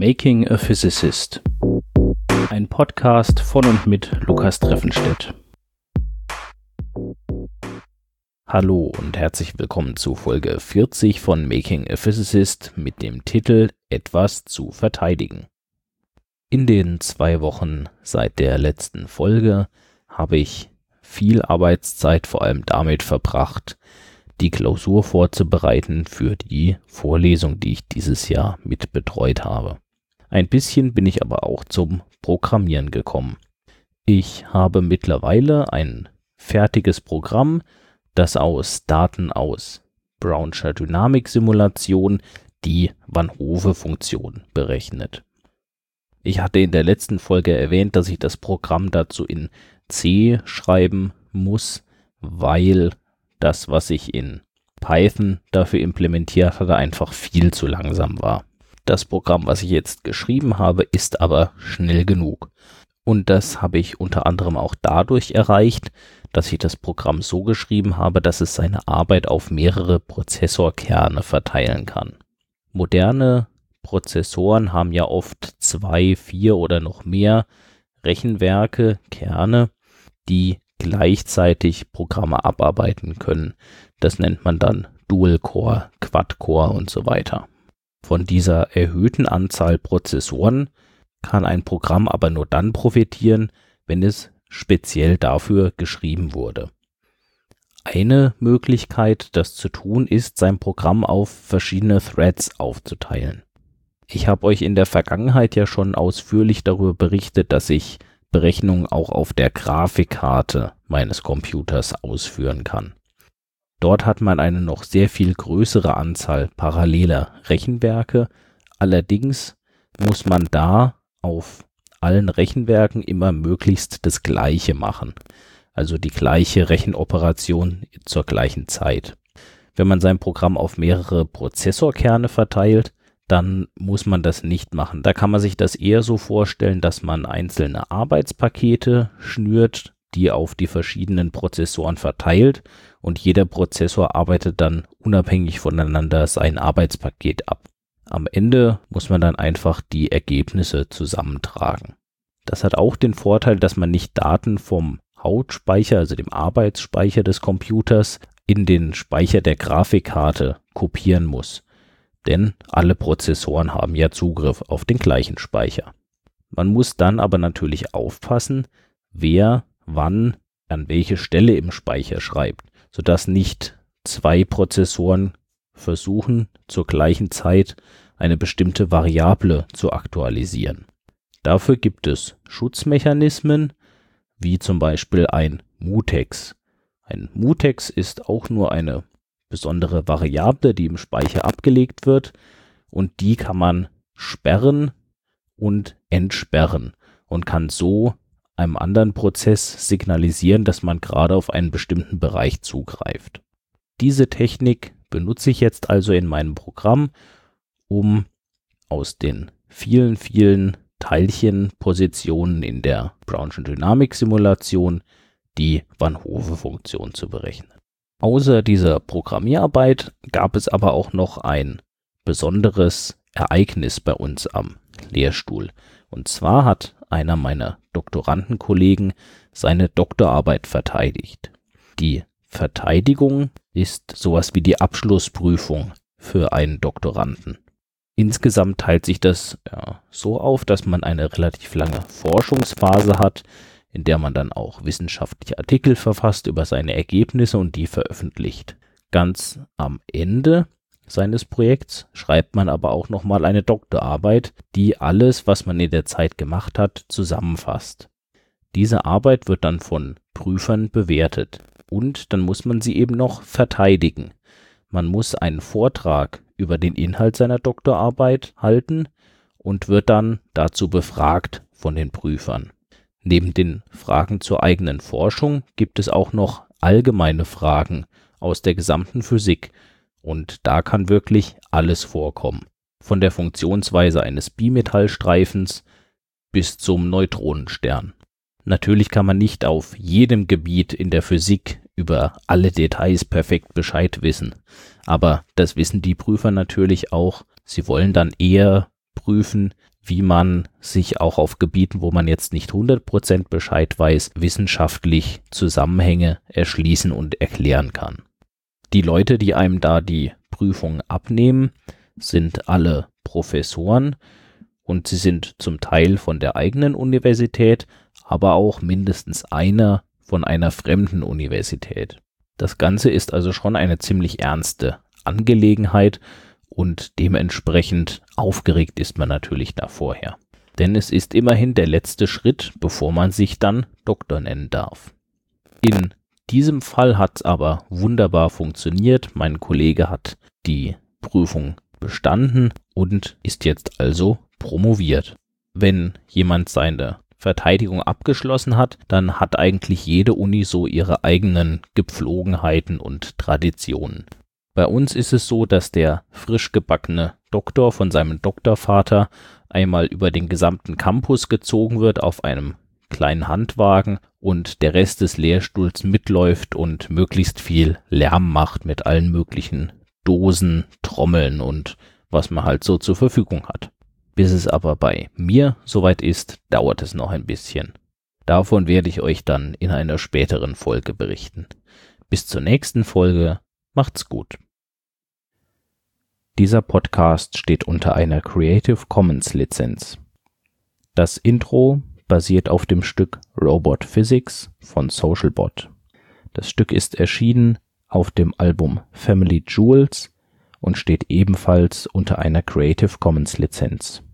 Making a Physicist. Ein Podcast von und mit Lukas Treffenstedt. Hallo und herzlich willkommen zu Folge 40 von Making a Physicist mit dem Titel Etwas zu verteidigen. In den 2 Wochen seit der letzten Folge habe ich viel Arbeitszeit vor allem damit verbracht, die Klausur vorzubereiten für die Vorlesung, die ich dieses Jahr mit betreut habe. Ein bisschen bin ich aber auch zum Programmieren gekommen. Ich habe mittlerweile ein fertiges Programm, das aus Daten aus Brownscher Dynamiksimulation die Van Hove-Funktion berechnet. Ich hatte in der letzten Folge erwähnt, dass ich das Programm dazu in C schreiben muss, weil das, was ich in Python dafür implementiert hatte, einfach viel zu langsam war. Das Programm, was ich jetzt geschrieben habe, ist aber schnell genug. Und das habe ich unter anderem auch dadurch erreicht, dass ich das Programm so geschrieben habe, dass es seine Arbeit auf mehrere Prozessorkerne verteilen kann. Moderne Prozessoren haben ja oft 2, 4 oder noch mehr Rechenwerke, Kerne, die gleichzeitig Programme abarbeiten können. Das nennt man dann Dual-Core, Quad-Core und so weiter. Von dieser erhöhten Anzahl Prozessoren kann ein Programm aber nur dann profitieren, wenn es speziell dafür geschrieben wurde. Eine Möglichkeit, das zu tun, ist, sein Programm auf verschiedene Threads aufzuteilen. Ich habe euch in der Vergangenheit ja schon ausführlich darüber berichtet, dass ich Berechnungen auch auf der Grafikkarte meines Computers ausführen kann. Dort hat man eine noch sehr viel größere Anzahl paralleler Rechenwerke. Allerdings muss man da auf allen Rechenwerken immer möglichst das Gleiche machen. Also die gleiche Rechenoperation zur gleichen Zeit. Wenn man sein Programm auf mehrere Prozessorkerne verteilt, dann muss man das nicht machen. Da kann man sich das eher so vorstellen, dass man einzelne Arbeitspakete schnürt, die auf die verschiedenen Prozessoren verteilt, und jeder Prozessor arbeitet dann unabhängig voneinander sein Arbeitspaket ab. Am Ende muss man dann einfach die Ergebnisse zusammentragen. Das hat auch den Vorteil, dass man nicht Daten vom Hauptspeicher, also dem Arbeitsspeicher des Computers, in den Speicher der Grafikkarte kopieren muss. Denn alle Prozessoren haben ja Zugriff auf den gleichen Speicher. Man muss dann aber natürlich aufpassen, wer wann an welche Stelle im Speicher schreibt, sodass nicht 2 Prozessoren versuchen, zur gleichen Zeit eine bestimmte Variable zu aktualisieren. Dafür gibt es Schutzmechanismen, wie zum Beispiel ein Mutex. Ein Mutex ist auch nur eine besondere Variable, die im Speicher abgelegt wird, und die kann man sperren und entsperren und kann so einem anderen Prozess signalisieren, dass man gerade auf einen bestimmten Bereich zugreift. Diese Technik benutze ich jetzt also in meinem Programm, um aus den vielen, vielen Teilchenpositionen in der Brownschen Dynamiksimulation die Van Hove-Funktion zu berechnen. Außer dieser Programmierarbeit gab es aber auch noch ein besonderes Ereignis bei uns am Lehrstuhl. Und zwar hat einer meiner Doktorandenkollegen seine Doktorarbeit verteidigt. Die Verteidigung ist sowas wie die Abschlussprüfung für einen Doktoranden. Insgesamt teilt sich das so auf, dass man eine relativ lange Forschungsphase hat, in der man dann auch wissenschaftliche Artikel verfasst über seine Ergebnisse und die veröffentlicht. Ganz am Ende seines Projekts schreibt man aber auch nochmal eine Doktorarbeit, die alles, was man in der Zeit gemacht hat, zusammenfasst. Diese Arbeit wird dann von Prüfern bewertet und dann muss man sie eben noch verteidigen. Man muss einen Vortrag über den Inhalt seiner Doktorarbeit halten und wird dann dazu befragt von den Prüfern. Neben den Fragen zur eigenen Forschung gibt es auch noch allgemeine Fragen aus der gesamten Physik. Und da kann wirklich alles vorkommen. Von der Funktionsweise eines Bimetallstreifens bis zum Neutronenstern. Natürlich kann man nicht auf jedem Gebiet in der Physik über alle Details perfekt Bescheid wissen. Aber das wissen die Prüfer natürlich auch. Sie wollen dann eher prüfen, wie man sich auch auf Gebieten, wo man jetzt nicht 100% Bescheid weiß, wissenschaftlich Zusammenhänge erschließen und erklären kann. Die Leute, die einem da die Prüfung abnehmen, sind alle Professoren und sie sind zum Teil von der eigenen Universität, aber auch mindestens einer von einer fremden Universität. Das Ganze ist also schon eine ziemlich ernste Angelegenheit und dementsprechend aufgeregt ist man natürlich da vorher. Denn es ist immerhin der letzte Schritt, bevor man sich dann Doktor nennen darf. In diesem Fall hat es aber wunderbar funktioniert. Mein Kollege hat die Prüfung bestanden und ist jetzt also promoviert. Wenn jemand seine Verteidigung abgeschlossen hat, dann hat eigentlich jede Uni so ihre eigenen Gepflogenheiten und Traditionen. Bei uns ist es so, dass der frisch gebackene Doktor von seinem Doktorvater einmal über den gesamten Campus gezogen wird auf einem kleinen Handwagen und der Rest des Lehrstuhls mitläuft und möglichst viel Lärm macht mit allen möglichen Dosen, Trommeln und was man halt so zur Verfügung hat. Bis es aber bei mir soweit ist, dauert es noch ein bisschen. Davon werde ich euch dann in einer späteren Folge berichten. Bis zur nächsten Folge. Macht's gut. Dieser Podcast steht unter einer Creative Commons Lizenz. Das Intro basiert auf dem Stück Robot Physics von Socialbot. Das Stück ist erschienen auf dem Album Family Jewels und steht ebenfalls unter einer Creative Commons Lizenz.